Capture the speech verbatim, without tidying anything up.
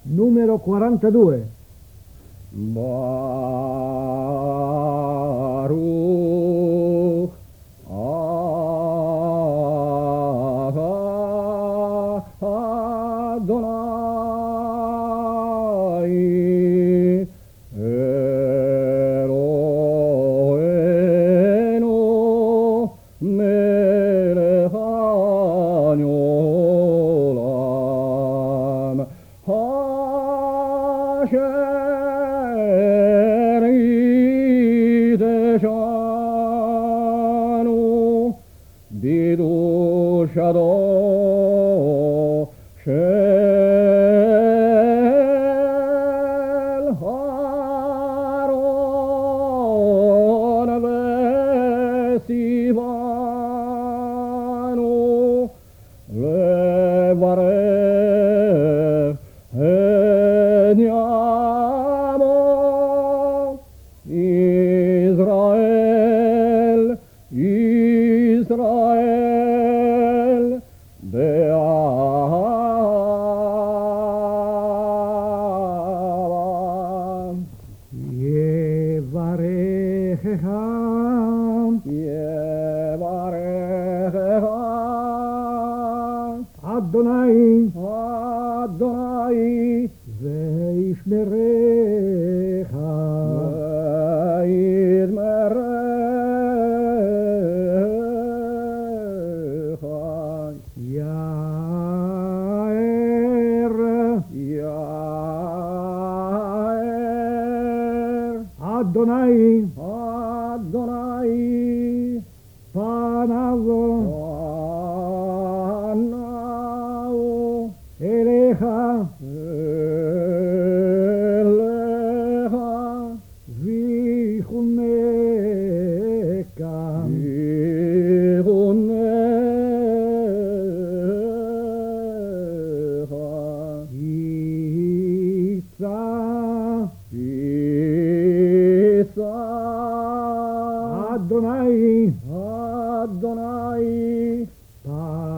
numero quarantadue. Baruch Adonai Eloheinu melech ha'olam Asher yiteshanu bidushado shel Haron vesivanu levarech et yamo Israel, Israel, be'avam. Yevarechecha Yevarechecha Adonai Adonai ve'ishmerecha Ve'yizmerecha Yair Yair Adonai Adonai panav Panav elecha Elecha vichuneka Vichunecha Yitza Isa Adonai Adonai panav